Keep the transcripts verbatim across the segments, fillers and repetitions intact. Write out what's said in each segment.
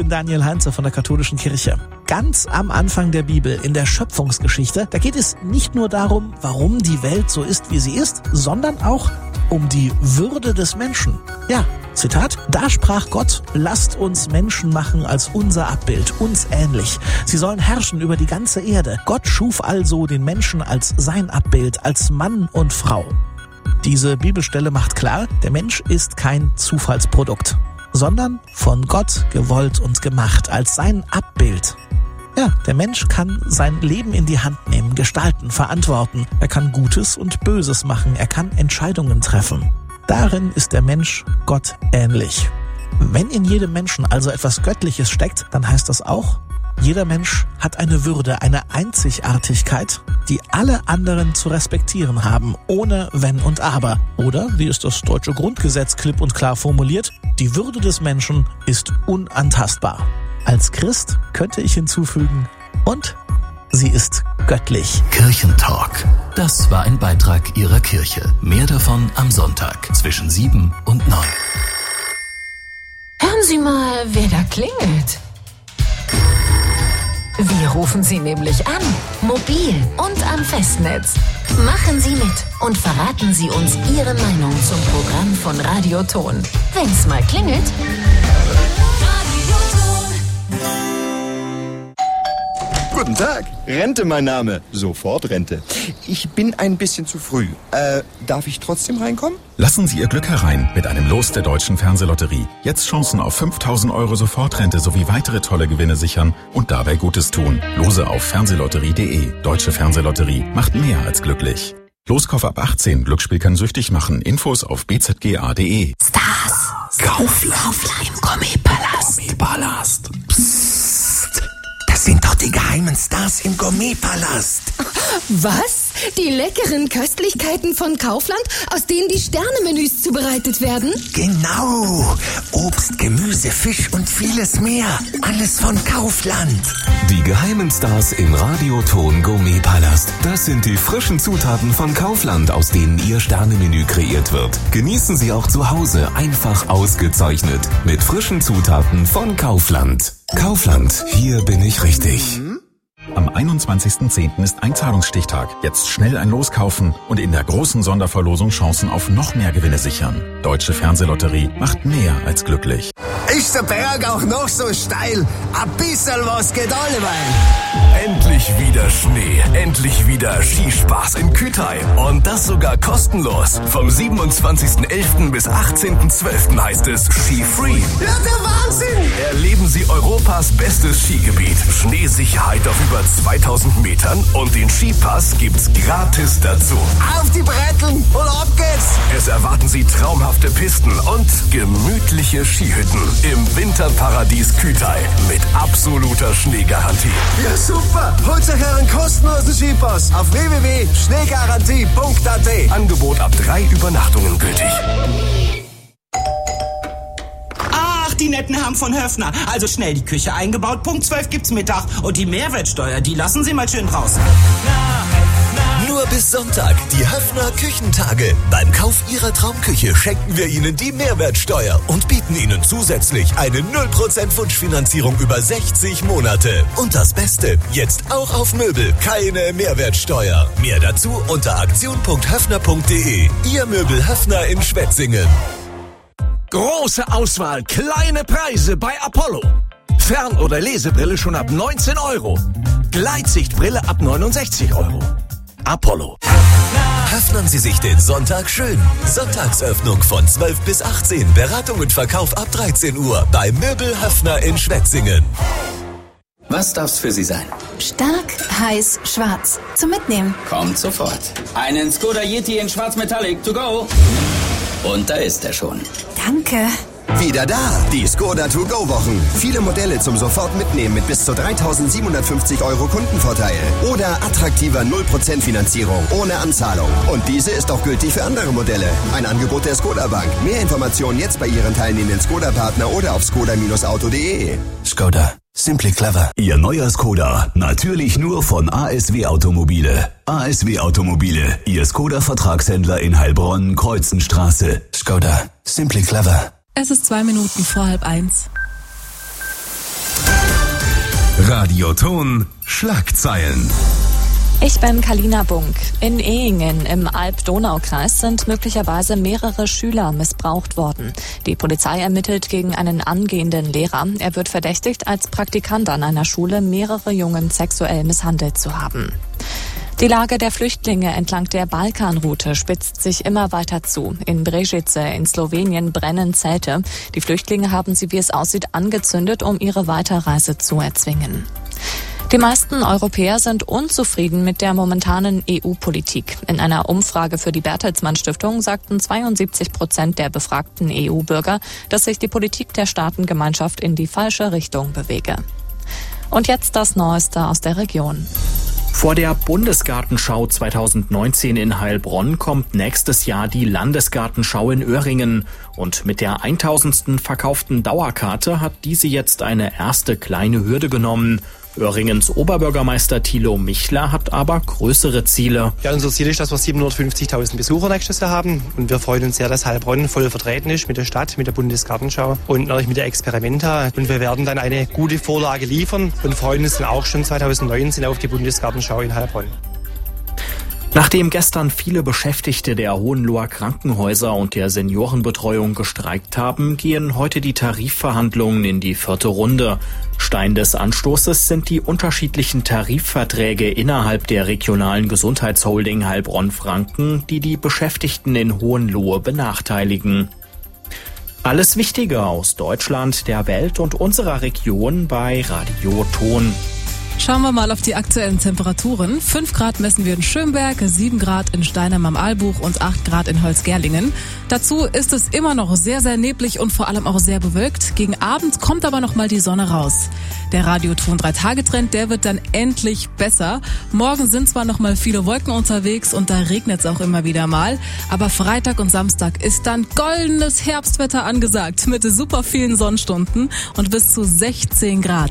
bin Daniel Heinze von der Katholischen Kirche. Ganz am Anfang der Bibel, in der Schöpfungsgeschichte, da geht es nicht nur darum, warum die Welt so ist, wie sie ist, sondern auch um die Würde des Menschen. Ja, Zitat, da sprach Gott, lasst uns Menschen machen als unser Abbild, uns ähnlich. Sie sollen herrschen über die ganze Erde. Gott schuf also den Menschen als sein Abbild, als Mann und Frau. Diese Bibelstelle macht klar, der Mensch ist kein Zufallsprodukt, sondern von Gott gewollt und gemacht, als sein Abbild. Ja, der Mensch kann sein Leben in die Hand nehmen, gestalten, verantworten. Er kann Gutes und Böses machen, er kann Entscheidungen treffen. Darin ist der Mensch Gott ähnlich. Wenn in jedem Menschen also etwas Göttliches steckt, dann heißt das auch, jeder Mensch hat eine Würde, eine Einzigartigkeit, die alle anderen zu respektieren haben, ohne Wenn und Aber. Oder, wie es das deutsche Grundgesetz klipp und klar formuliert, die Würde des Menschen ist unantastbar. Als Christ könnte ich hinzufügen, und sie ist göttlich. Kirchentalk. Das war ein Beitrag Ihrer Kirche. Mehr davon am Sonntag zwischen sieben und neun. Hören Sie mal, wer da klingelt. Wir rufen Sie nämlich an. Mobil und am Festnetz. Machen Sie mit und verraten Sie uns Ihre Meinung zum Programm von Radioton. Wenn's mal klingelt... Guten Tag, Rente mein Name. Sofort Rente. Ich bin ein bisschen zu früh. Äh, darf ich trotzdem reinkommen? Lassen Sie Ihr Glück herein mit einem Los der Deutschen Fernsehlotterie. Jetzt Chancen auf fünftausend Euro Sofortrente sowie weitere tolle Gewinne sichern und dabei Gutes tun. Lose auf fernsehlotterie punkt de. Deutsche Fernsehlotterie macht mehr als glücklich. Loskauf ab achtzehn. Glücksspiel kann süchtig machen. Infos auf b z g a punkt de. Stars. Kaufland. Kaufland im Gourmetpalast. Gourmetpalast. Psst. Das sind doch die geheimen Stars im Gourmetpalast. Was? Die leckeren Köstlichkeiten von Kaufland, aus denen die Sternemenüs zubereitet werden? Genau. Obst, Gemüse, Fisch und vieles mehr. Alles von Kaufland. Die geheimen Stars im Radioton Gourmetpalast. Das sind die frischen Zutaten von Kaufland, aus denen Ihr Sternemenü kreiert wird. Genießen Sie auch zu Hause einfach ausgezeichnet. Mit frischen Zutaten von Kaufland. Kaufland, hier bin ich richtig. Am einundzwanzigsten zehnten ist Einzahlungsstichtag. Jetzt schnell ein Los kaufen und in der großen Sonderverlosung Chancen auf noch mehr Gewinne sichern. Deutsche Fernsehlotterie macht mehr als glücklich. Ist der Berg auch noch so steil? Ein bisschen was geht alleweil. Endlich wieder Schnee, endlich wieder Skispaß in Kütai. Und das sogar kostenlos. Vom siebenundzwanzigsten elften bis achtzehnten zwölften heißt es Ski Free. Ja, der Wahnsinn! Erleben Sie Europas bestes Skigebiet. Schneesicherheit auf über zweitausend Metern und den Skipass gibt's gratis dazu. Auf die Bretteln und ab geht's! Es erwarten Sie traumhafte Pisten und gemütliche Skihütten im Winterparadies Kütai mit absoluter Schneegarantie. Ja, super! Holt euch einen kostenlosen Skipass auf w w w punkt schneegarantie punkt a t. Angebot ab drei Übernachtungen gültig. Die netten Herren von Höfner. Also schnell die Küche eingebaut. Punkt zwölf gibt's Mittag. Und die Mehrwertsteuer, die lassen Sie mal schön draußen. Nur bis Sonntag, die Höfner Küchentage. Beim Kauf Ihrer Traumküche schenken wir Ihnen die Mehrwertsteuer und bieten Ihnen zusätzlich eine null Prozent Wunschfinanzierung über sechzig Monate. Und das Beste, jetzt auch auf Möbel, keine Mehrwertsteuer. Mehr dazu unter aktion punkt höfner punkt de. Ihr Möbel Höfner in Schwetzingen. Große Auswahl, kleine Preise bei Apollo. Fern- oder Lesebrille schon ab neunzehn Euro. Gleitsichtbrille ab neunundsechzig Euro. Apollo. Höfnern Sie sich den Sonntag schön. Sonntagsöffnung von zwölf bis achtzehn. Beratung und Verkauf ab dreizehn Uhr. Bei Möbel Höfner in Schwetzingen. Was darf's für Sie sein? Stark, heiß, schwarz. Zum Mitnehmen. Kommt sofort. Einen Skoda Yeti in Schwarz Metallic to go. Und da ist er schon. Danke. Wieder da, die Skoda To-Go-Wochen. Viele Modelle zum sofort mitnehmen mit bis zu dreitausendsiebenhundertfünfzig Euro Kundenvorteil. Oder attraktiver null Prozent Finanzierung ohne Anzahlung. Und diese ist auch gültig für andere Modelle. Ein Angebot der Skoda Bank. Mehr Informationen jetzt bei Ihren teilnehmenden Skoda-Partner oder auf skoda auto punkt de. Skoda. Simply clever. Ihr neuer Skoda. Natürlich nur von A S W Automobile. A S W Automobile. Ihr Skoda-Vertragshändler in Heilbronn, Kreuzenstraße. Skoda. Simply clever. Es ist zwei Minuten vor halb eins. Radioton Schlagzeilen. Ich bin Kalina Bunk. In Ehingen im Alb-Donau-Kreis sind möglicherweise mehrere Schüler missbraucht worden. Die Polizei ermittelt gegen einen angehenden Lehrer. Er wird verdächtigt, als Praktikant an einer Schule mehrere Jungen sexuell misshandelt zu haben. Die Lage der Flüchtlinge entlang der Balkanroute spitzt sich immer weiter zu. In Brežice in Slowenien brennen Zelte. Die Flüchtlinge haben sie, wie es aussieht, angezündet, um ihre Weiterreise zu erzwingen. Die meisten Europäer sind unzufrieden mit der momentanen E U-Politik. In einer Umfrage für die Bertelsmann Stiftung sagten zweiundsiebzig Prozent der befragten E U-Bürger, dass sich die Politik der Staatengemeinschaft in die falsche Richtung bewege. Und jetzt das Neueste aus der Region. Vor der Bundesgartenschau zweitausendneunzehn in Heilbronn kommt nächstes Jahr die Landesgartenschau in Öhringen. Und mit der tausendsten verkauften Dauerkarte hat diese jetzt eine erste kleine Hürde genommen. Öhringens Oberbürgermeister Thilo Michler hat aber größere Ziele. Ja, unser Ziel ist, dass wir siebenhundertfünfzigtausend Besucher nächstes Jahr haben. Und wir freuen uns sehr, dass Heilbronn voll vertreten ist mit der Stadt, mit der Bundesgartenschau und natürlich mit der Experimenta. Und wir werden dann eine gute Vorlage liefern und freuen uns dann auch schon zweitausendneunzehn auf die Bundesgartenschau in Heilbronn. Nachdem gestern viele Beschäftigte der Hohenloher Krankenhäuser und der Seniorenbetreuung gestreikt haben, gehen heute die Tarifverhandlungen in die vierte Runde. Stein des Anstoßes sind die unterschiedlichen Tarifverträge innerhalb der regionalen Gesundheitsholding Heilbronn-Franken, die die Beschäftigten in Hohenlohe benachteiligen. Alles Wichtige aus Deutschland, der Welt und unserer Region bei Radio Ton. Schauen wir mal auf die aktuellen Temperaturen. fünf Grad messen wir in Schönberg, sieben Grad in Steinem am Albuch und acht Grad in Holzgerlingen. Dazu ist es immer noch sehr, sehr neblig und vor allem auch sehr bewölkt. Gegen Abend kommt aber noch mal die Sonne raus. Der Radioton drei Tage Trend, der wird dann endlich besser. Morgen sind zwar noch mal viele Wolken unterwegs und da regnet es auch immer wieder mal. Aber Freitag und Samstag ist dann goldenes Herbstwetter angesagt mit super vielen Sonnenstunden und bis zu sechzehn Grad.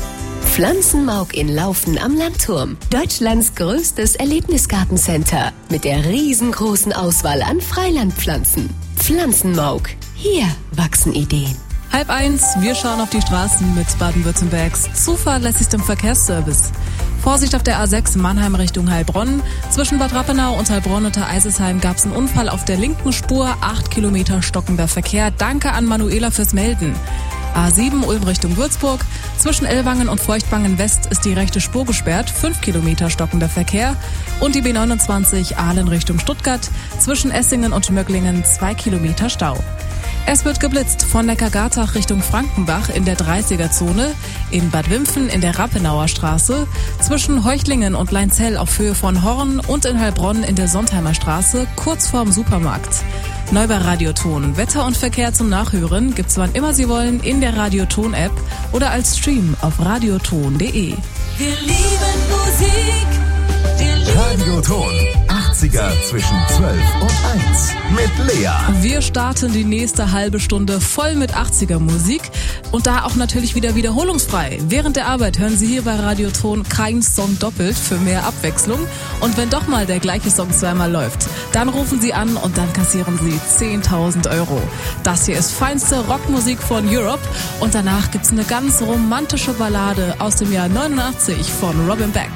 Pflanzenmauk in Laufen am Landturm. Deutschlands größtes Erlebnisgartencenter mit der riesengroßen Auswahl an Freilandpflanzen. Pflanzenmauk. Hier wachsen Ideen. Halb eins, wir schauen auf die Straßen mit Baden-Württembergs zuverlässigstem Verkehrsservice. Vorsicht auf der A sechs Mannheim Richtung Heilbronn. Zwischen Bad Rappenau und Heilbronn unter Eisesheim gab es einen Unfall auf der linken Spur. Acht Kilometer stockender Verkehr. Danke an Manuela fürs Melden. A sieben Ulm Richtung Würzburg. Zwischen Ellwangen und Feuchtwangen West ist die rechte Spur gesperrt. Fünf Kilometer stockender Verkehr. Und die B neunundzwanzig Aalen Richtung Stuttgart. Zwischen Essingen und Möglingen zwei Kilometer Stau. Es wird geblitzt von Neckargartach Richtung Frankenbach in der dreißiger-Zone, in Bad Wimpfen in der Rappenauer Straße, zwischen Heuchlingen und Leinzell auf Höhe von Horn und in Heilbronn in der Sontheimer Straße, kurz vorm Supermarkt. Neu bei Radioton. Wetter und Verkehr zum Nachhören gibt's wann immer Sie wollen in der Radioton-App oder als Stream auf radioton punkt de. Wir lieben Musik. Wir lieben Radioton. achtziger zwischen zwölf und eins mit Lea. Wir starten die nächste halbe Stunde voll mit achtziger Musik und da auch natürlich wieder wiederholungsfrei. Während der Arbeit hören Sie hier bei Radioton keinen Song doppelt für mehr Abwechslung. Und wenn doch mal der gleiche Song zweimal läuft, dann rufen Sie an und dann kassieren Sie zehntausend Euro. Das hier ist feinste Rockmusik von Europe und danach gibt's eine ganz romantische Ballade aus dem Jahr neunundachtzig von Robin Beck.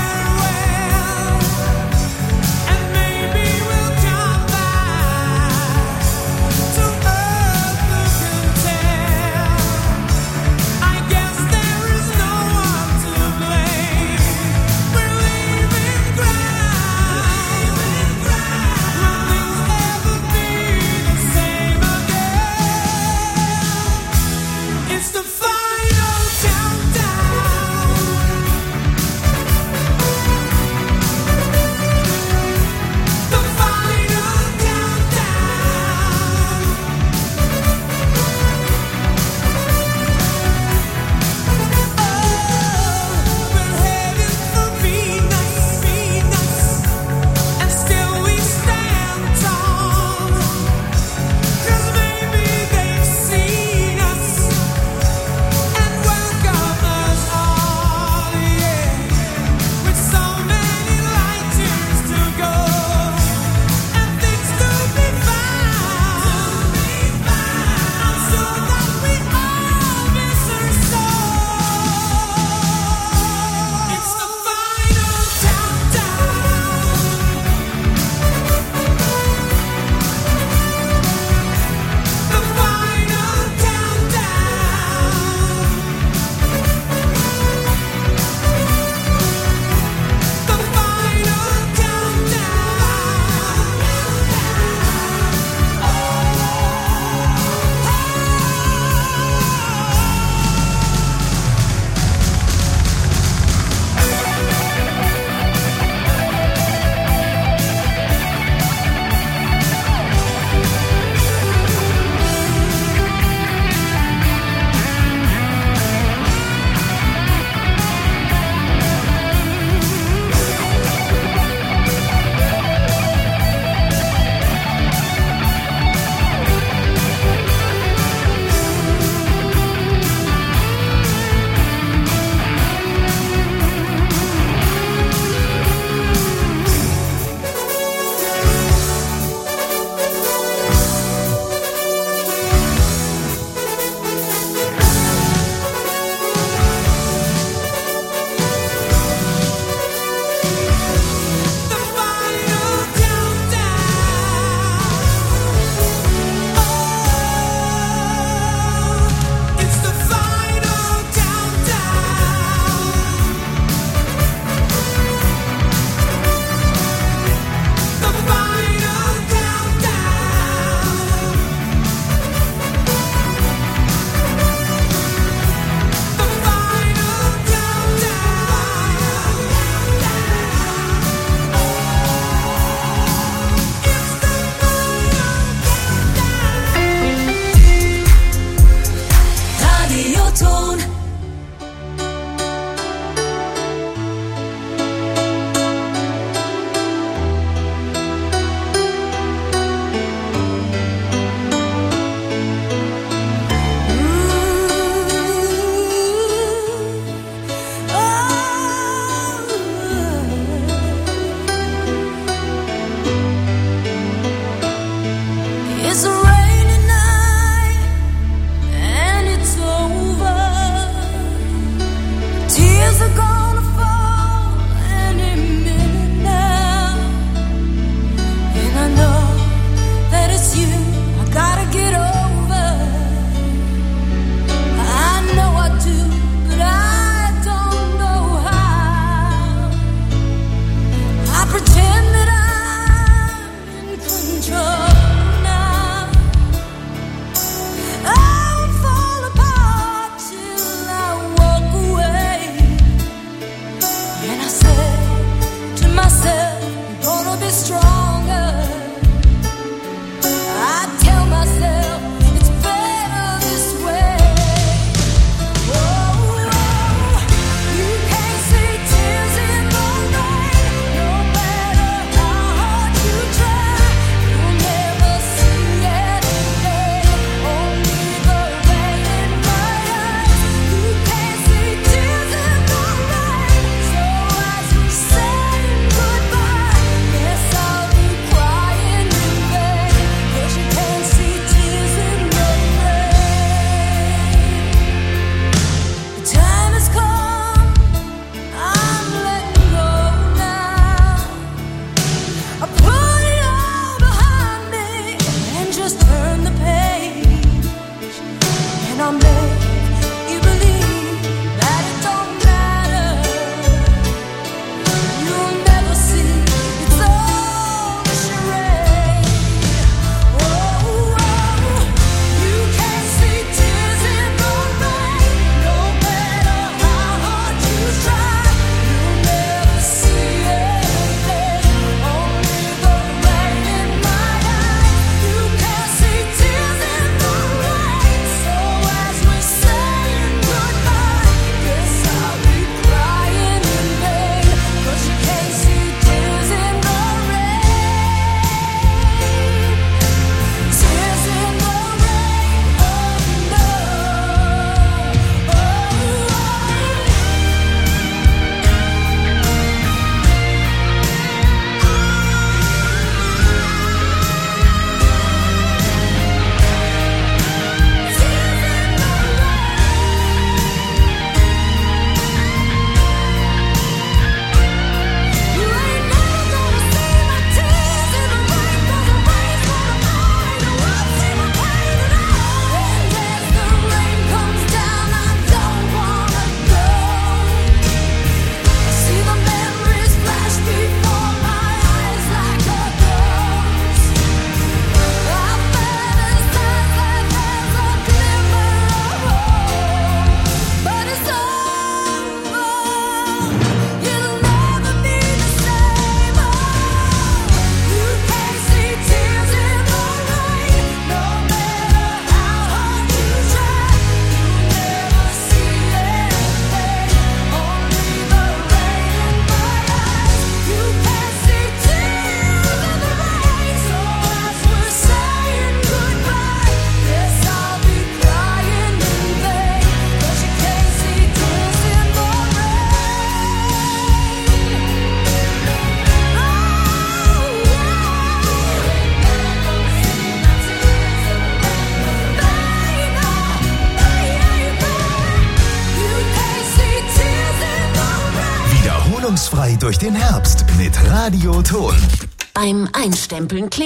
Maybe we'll come back. Störungsfrei durch den Herbst mit Radio Ton. Beim Einstempeln klingt